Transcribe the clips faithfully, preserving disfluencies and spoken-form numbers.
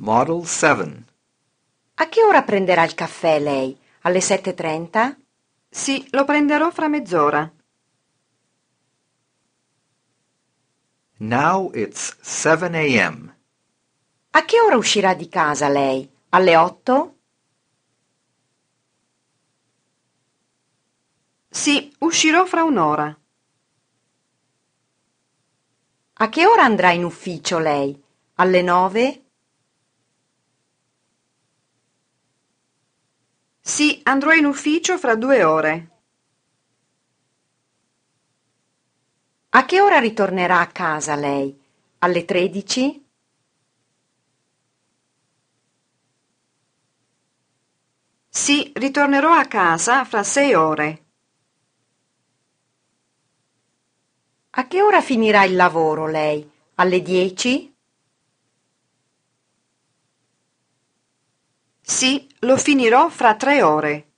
Model seven. A che ora prenderà il caffè lei? Alle sette e trenta? Sì, lo prenderò fra mezz'ora. Now it's seven a m A che ora uscirà di casa lei? Alle otto? Sì, uscirò fra un'ora. A che ora andrà in ufficio lei? Alle nove? Sì, andrò in ufficio fra due ore. A che ora ritornerà a casa lei? Alle tredici? Sì, ritornerò a casa fra sei ore. A che ora finirà il lavoro lei? Alle dieci? Sì, lo finirò fra tre ore.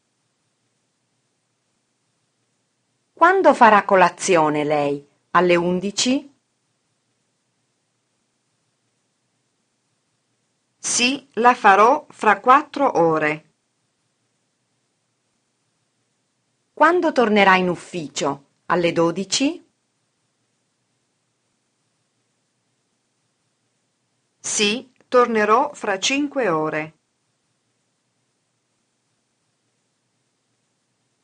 Quando farà colazione lei? Alle undici? Sì, la farò fra quattro ore. Quando tornerà in ufficio? Alle dodici? Sì, tornerò fra cinque ore.